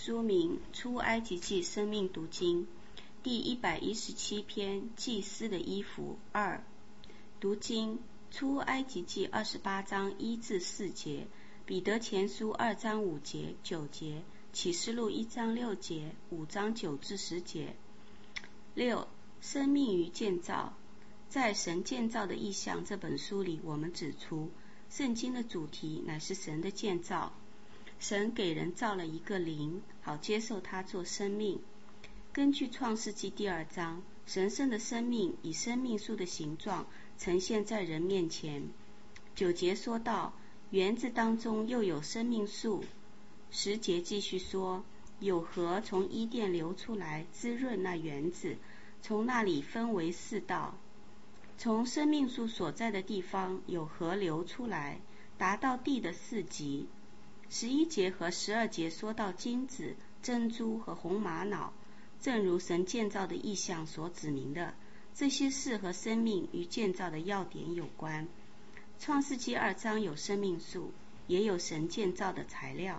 书名：出埃及记生命读经，第117篇，祭司的衣服2。读经：出埃及记28章1至4节，彼得前书2章5节、9节，启示录1章6节、5章9至10节。6. 生命与建造。在神建造的意象这本书里，我们指出圣经的主题乃是神的建造。神给人造了一个灵，好接受他做生命。根据创世纪第2章，神圣的生命以生命树的形状呈现在人面前。9节说到，园子当中又有生命树。10节继续说，有河从伊甸流出来，滋润那园子，从那里分为4道。从生命树所在的地方有河流出来，达到地的4极。11节和12节说到金子、珍珠和红玛瑙，正如神建造的意象所指明的，这些事和生命与建造的要点有关。创世纪2章有生命树，也有神建造的材料。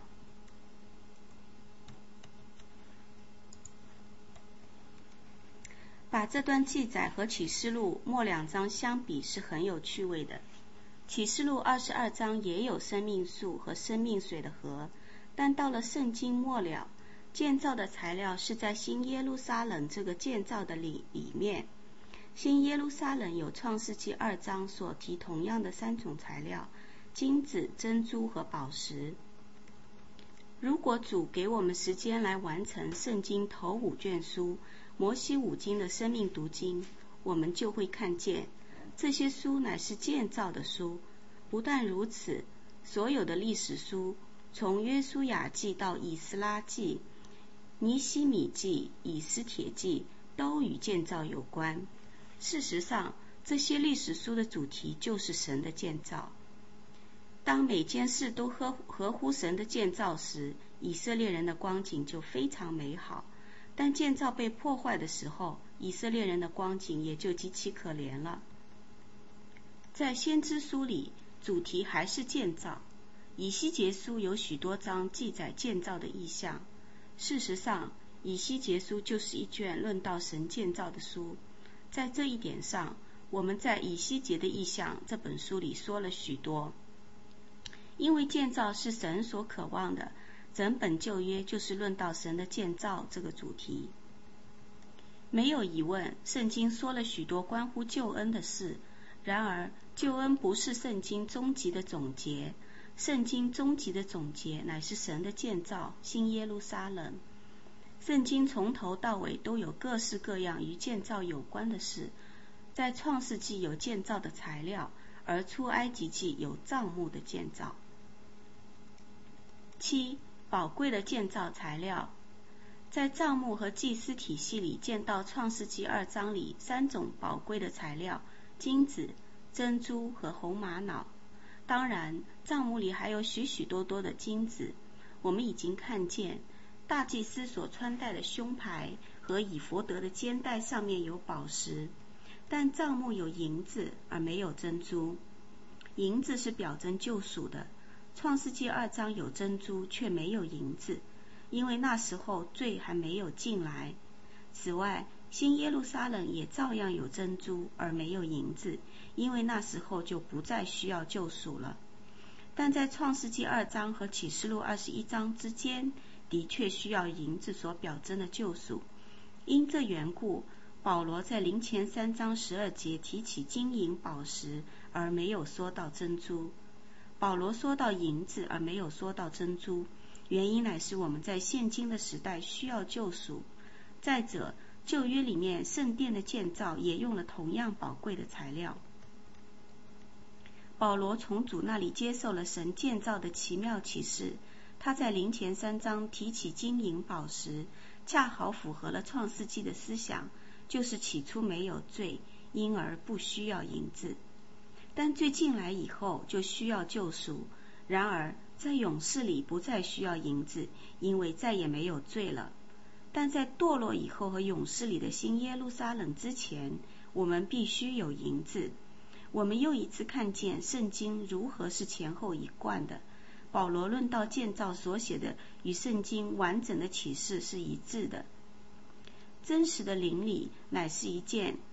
把这段记载和启示录末2章相比是很有趣味的。启示录22章也有生命树和生命水的河，但到了圣经末了，建造的材料是在新耶路撒冷这个建造的里面。新耶路撒冷有创世纪2章所提同样的3种材料：金子、珍珠和宝石。如果主给我们时间来完成圣经头5卷书摩西5经的生命读经，我们就会看见这些书乃是建造的书。不但如此，所有的历史书，从约书亚记到以斯拉记、尼希米记、以斯帖记，都与建造有关。事实上，这些历史书的主题就是神的建造。当每件事都合乎神的建造时，以色列人的光景就非常美好。但建造被破坏的时候，以色列人的光景也就极其可怜了。在先知书里，主题还是建造。以西结书有许多章记载建造的意象。事实上，以西结书就是一卷论到神建造的书。在这一点上，我们在以西结的意象这本书里说了许多。因为建造是神所渴望的，整本旧约就是论到神的建造这个主题。没有疑问，圣经说了许多关乎救恩的事。然而，救恩不是圣经终极的总结，圣经终极的总结乃是神的建造，新耶路撒冷。圣经从头到尾都有各式各样与建造有关的事。在创世纪有建造的材料，而出埃及记有帐幕的建造。7. 宝贵的建造材料。在帐幕和祭司体系里见到创世纪2章里3种宝贵的材料：金子、珍珠和红玛瑙。当然，帐幕里还有许许多多的金子。我们已经看见大祭司所穿戴的胸牌和以弗得的肩带上面有宝石，但帐幕有银子而没有珍珠。银子是表征救赎的。创世纪2章有珍珠却没有银子，因为那时候罪还没有进来。此外，新耶路撒冷也照样有珍珠而没有银子，因为那时候就不再需要救赎了。但在创世纪2章和启示录21章之间，的确需要银子所表征的救赎。因这缘故，保罗在林前3章12节提起金银宝石，而没有说到珍珠。保罗说到银子而没有说到珍珠，原因乃是我们在现今的时代需要救赎。再者，旧约里面圣殿的建造也用了同样宝贵的材料。保罗从主那里接受了神建造的奇妙启示，他在林前3章提起金银宝石，恰好符合了创世纪的思想，就是起初没有罪，因而不需要银子。但罪进来以后就需要救赎。然而在永世里不再需要银子，因为再也没有罪了。但在堕落以后和永世里的新耶路撒冷之前，我们必须有银子。我们又一次看见圣经如何是前后一贯的， 保罗论到建造所写的与圣经完整的启示是一致的。真实的属灵乃是一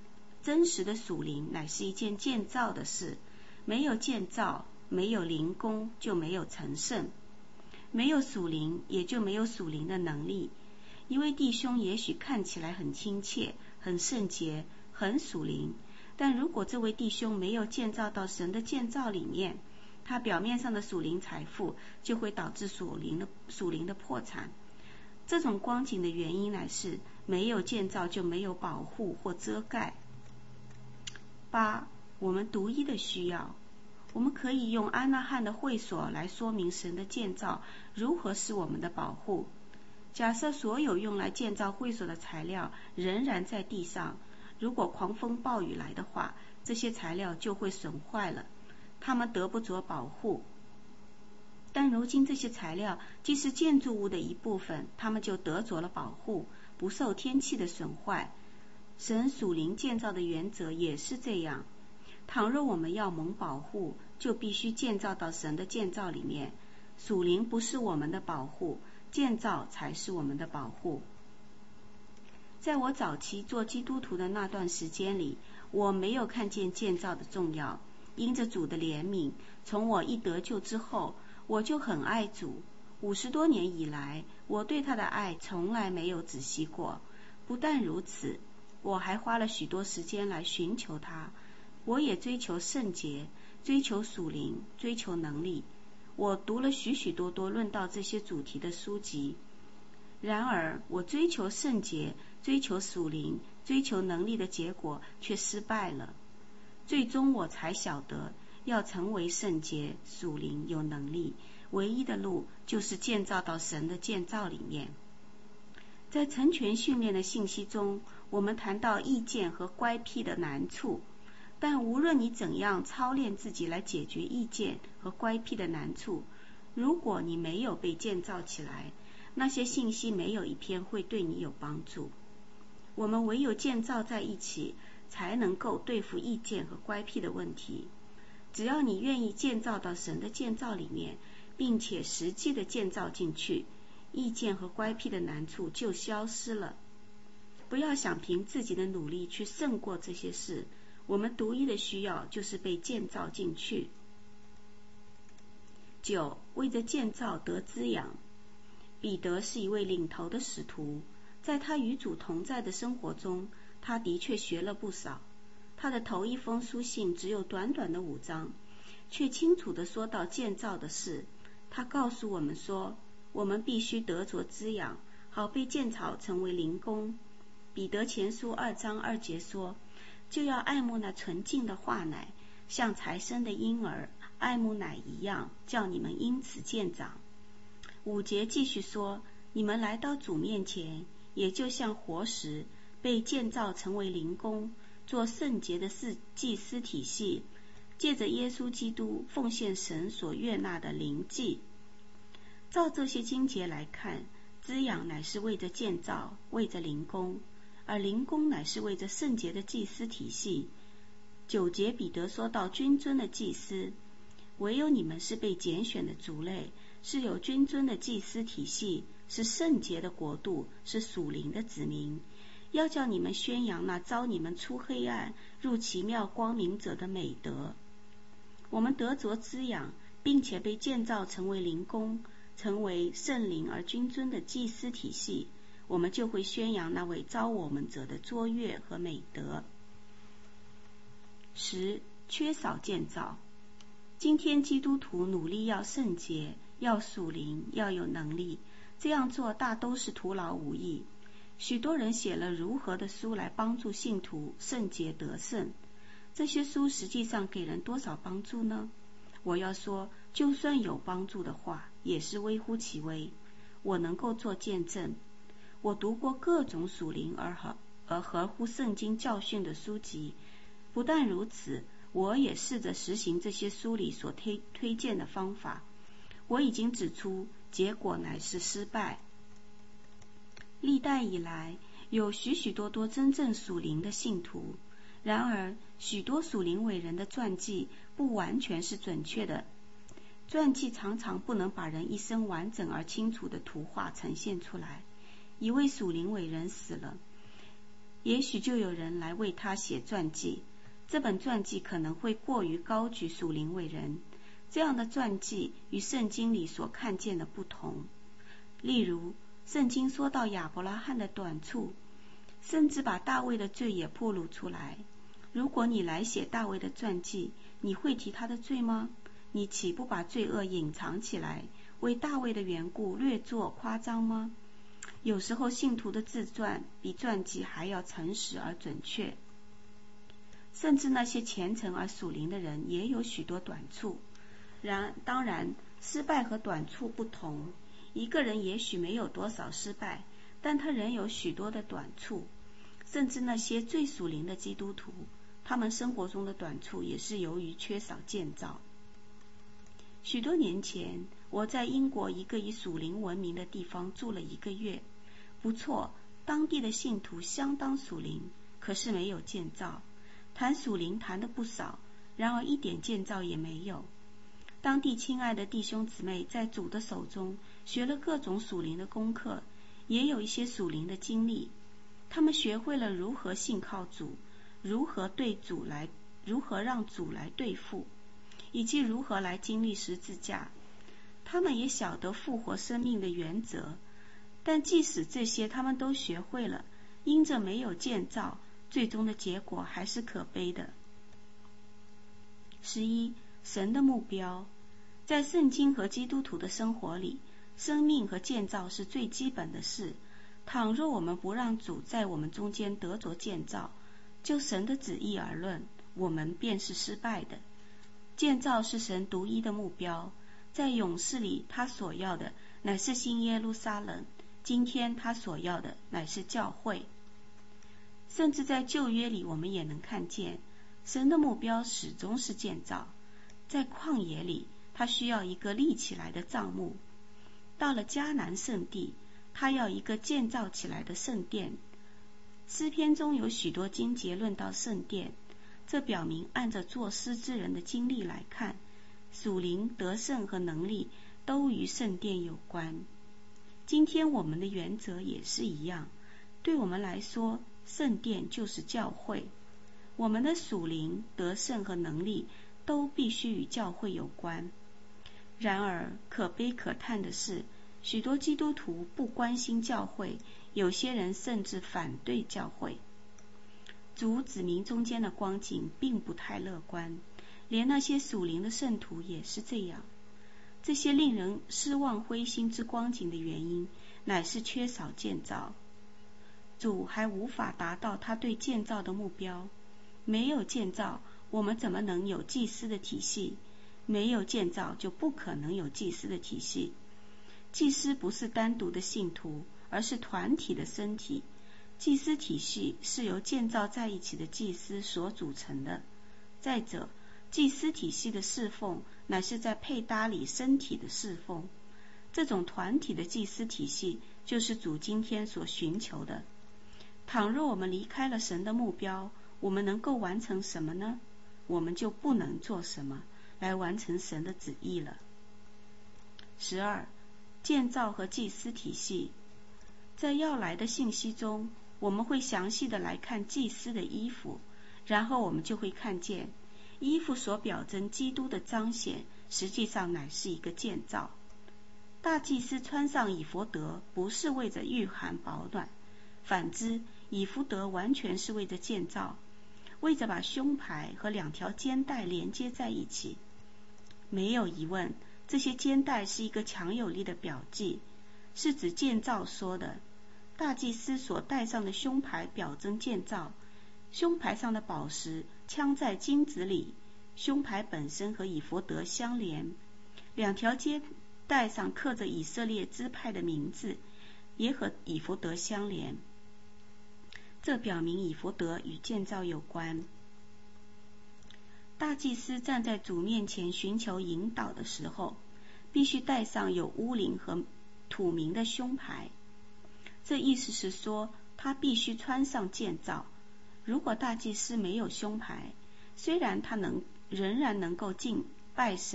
件建造的事，没有建造，没有灵工，就没有成圣，没有属灵，也就没有属灵的能力。一位弟兄也许看起来很亲切，很圣洁，很属灵，但如果这位弟兄没有建造到神的建造里面，他表面上的属灵财富就会导致属灵的破产。这种光景的原因乃是没有建造就没有保护或遮盖。8. 我们独一的需要。我们可以用安纳汉的会所来说明神的建造如何是我们的保护。假设所有用来建造会所的材料仍然在地上，如果狂风暴雨来的话，这些材料就会损坏了，它们得不着保护。但如今这些材料既是建筑物的一部分，它们就得着了保护，不受天气的损坏。神属灵建造的原则也是这样。倘若我们要蒙保护，就必须建造到神的建造里面。属灵不是我们的保护，建造才是我们的保护。在我早期做基督徒的那段时间里，我没有看见建造的重要。因着主的怜悯，从我一得救之后，我就很爱主。50多年以来，我对他的爱从来没有止息过。不但如此，我还花了许多时间来寻求他。我也追求圣洁，追求属灵，追求能力。我读了许许多多论到这些主题的书籍。然而，我追求圣洁，追求属灵，追求能力的结果却失败了。最终我才晓得，要成为圣洁、属灵、有能力，唯一的路就是建造到神的建造里面。在成全训练的信息中，我们谈到意见和乖僻的难处，但无论你怎样操练自己来解决意见和乖僻的难处，如果你没有被建造起来，那些信息没有一篇会对你有帮助。我们唯有建造在一起，才能够对付意见和乖僻的问题。只要你愿意建造到神的建造里面，并且实际的建造进去，意见和乖僻的难处就消失了。不要想凭自己的努力去胜过这些事，我们独一的需要就是被建造进去。9. 为着建造得滋养。彼得是一位领头的使徒，在他与主同在的生活中，他的确学了不少。他的头一封书信只有短短的5章，却清楚地说到建造的事。他告诉我们说，我们必须得着滋养，好被建造成为灵工。彼得前书2章2节说，就要爱慕那纯净的话奶，像才生的婴儿爱慕奶一样，叫你们因此渐长。5节继续说，你们来到主面前，也就像活石，被建造成为灵工，做圣洁的祭司体系，借着耶稣基督奉献神所悦纳的灵祭。照这些经节来看，滋养乃是为着建造，为着灵工，而灵工乃是为着圣洁的祭司体系。9节彼得说到君尊的祭司，唯有你们是被拣选的族类，是有君尊的祭司体系，是圣洁的国度，是属灵的子民，要叫你们宣扬那召你们出黑暗入奇妙光明者的美德。我们得着滋养，并且被建造成为灵工，成为圣灵而君尊的祭司体系，我们就会宣扬那位召我们者的卓越和美德。10. 缺少建造。今天基督徒努力要圣洁，要属灵，要有能力，这样做大都是徒劳无益。许多人写了如何的书来帮助信徒圣洁得胜，这些书实际上给人多少帮助呢？我要说，就算有帮助的话，也是微乎其微。我能够做见证，我读过各种属灵而合乎圣经教训的书籍。不但如此，我也试着实行这些书里所推荐的方法。我已经指出，结果乃是失败。历代以来，有许许多多真正属灵的信徒，然而许多属灵伟人的传记不完全是准确的。 传记常常不能把人一生完整而清楚的图画呈现出来。一位属灵伟人死了，也许就有人来为他写传记。这本传记可能会过于高举属灵伟人，这样的传记与圣经里所看见的不同。例如，圣经说到亚伯拉罕的短处，甚至把大卫的罪也暴露出来。如果你来写大卫的传记，你会提他的罪吗？你岂不把罪恶隐藏起来，为大卫的缘故略作夸张吗？有时候信徒的自传比传记还要诚实而准确。甚至那些虔诚而属灵的人也有许多短处。当然，失败和短处不同。一个人也许没有多少失败，但他仍有许多的短处。甚至那些最属灵的基督徒，他们生活中的短处也是由于缺少建造。许多年前，我在英国一个以属灵闻名的地方住了1个月。不错，当地的信徒相当属灵，可是没有建造。谈属灵谈得不少，然而一点建造也没有。当地亲爱的弟兄姊妹在主的手中学了各种属灵的功课，也有一些属灵的经历。他们学会了如何信靠主，如何让主来对付，以及如何来经历十字架。他们也晓得复活生命的原则，但即使这些他们都学会了，因着没有建造，最终的结果还是可悲的。11. 神的目标。在圣经和基督徒的生活里，生命和建造是最基本的事。倘若我们不让主在我们中间得着建造，就神的旨意而论，我们便是失败的。建造是神独一的目标，在永世里他所要的乃是新耶路撒冷，今天他所要的乃是教会。甚至在旧约里我们也能看见，神的目标始终是建造。在旷野里，他需要一个立起来的帐幕；到了迦南圣地，他要一个建造起来的圣殿。诗篇中有许多经节论到圣殿，这表明按着作诗之人的经历来看，属灵得胜和能力都与圣殿有关。今天我们的原则也是一样，对我们来说，圣殿就是教会。我们的属灵得胜和能力都必须与教会有关。然而可悲可叹的是，许多基督徒不关心教会，有些人甚至反对教会。主子民中间的光景并不太乐观，连那些属灵的圣徒也是这样。这些令人失望灰心之光景的原因，乃是缺少建造。主还无法达到他对建造的目标。没有建造，我们怎么能有祭司的体系？没有建造，就不可能有祭司的体系。祭司不是单独的信徒，而是团体的身体。祭司体系是由建造在一起的祭司所组成的。再者，祭司体系的侍奉乃是在配搭里身体的侍奉。这种团体的祭司体系就是主今天所寻求的。倘若我们离开了神的目标，我们能够完成什么呢？我们就不能做什么来完成神的旨意了。12. 建造和祭司体系。在要来的信息中，我们会详细的来看祭司的衣服，然后我们就会看见衣服所表征基督的彰显，实际上乃是一个建造。大祭司穿上以弗得不是为着御寒保暖，反之，以弗得完全是为着建造，为着把胸牌和2条肩带连接在一起。没有疑问，这些肩带是一个强有力的表记，是指建造说的。大祭司所戴上的胸牌表征建造，胸牌上的宝石镶在金子里，胸牌本身和以弗得相连。2条肩带上刻着以色列支派的名字，也和以弗得相连。这表明以弗得与建造有关。大祭司站在主面前寻求引导的时候，必须戴上有乌灵和土名的胸牌。这意思是说，他必须穿上建造。如果大祭司没有胸牌，虽然他仍然能够敬拜神，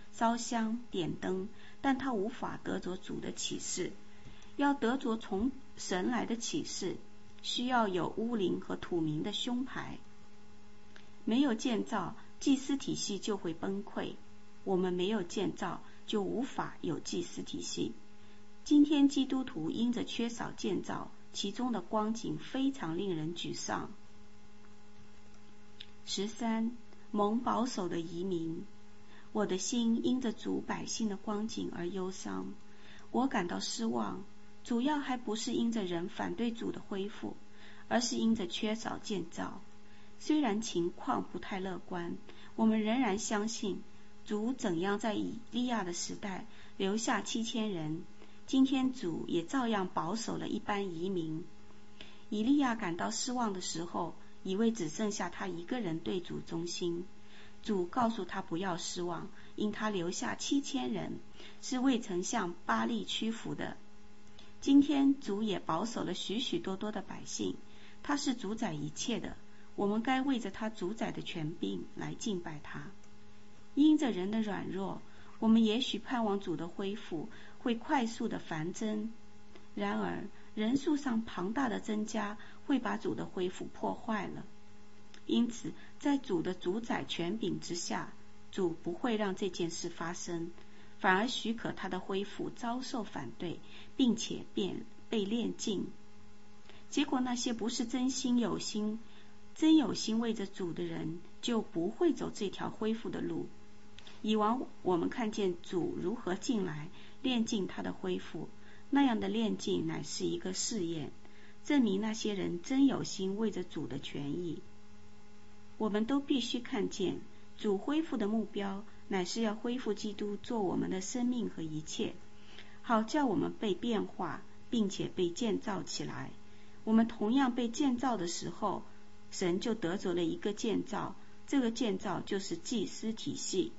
烧香点灯，但他无法得着主的启示。要得着从神来的启示，需要有乌灵和土明的胸牌。没有建造，祭司体系就会崩溃。我们没有建造，就无法有祭司体系。今天基督徒因着缺少建造，其中的光景非常令人沮丧。13. 蒙保守的移民。我的心因着主百姓的光景而忧伤，我感到失望，主要还不是因着人反对主的恢复，而是因着缺少建造。虽然情况不太乐观，我们仍然相信主怎样在以利亚的时代留下7000人，今天主也照样保守了一般移民。以利亚感到失望的时候，以为只剩下他一个人对主忠心。主告诉他不要失望，因他留下7000人，是未曾向巴力屈服的。今天主也保守了许许多多的百姓，他是主宰一切的，我们该为着他主宰的权柄来敬拜他。因着人的软弱，我们也许盼望主的恢复会快速的繁增，然而人数上庞大的增加会把主的恢复破坏了。因此在主的主宰权柄之下，主不会让这件事发生，反而许可他的恢复遭受反对，并且被炼尽。结果那些不是真有心为着主的人，就不会走这条恢复的路。以往我们看见主如何进来炼尽他的恢复，那样的炼尽乃是一个试验，证明那些人真有心为着主的权益。我们都必须看见主恢复的目标乃是要恢复基督做我们的生命和一切，好叫我们被变化并且被建造起来。我们同样被建造的时候，神就得着了一个建造，这个建造就是祭司体系。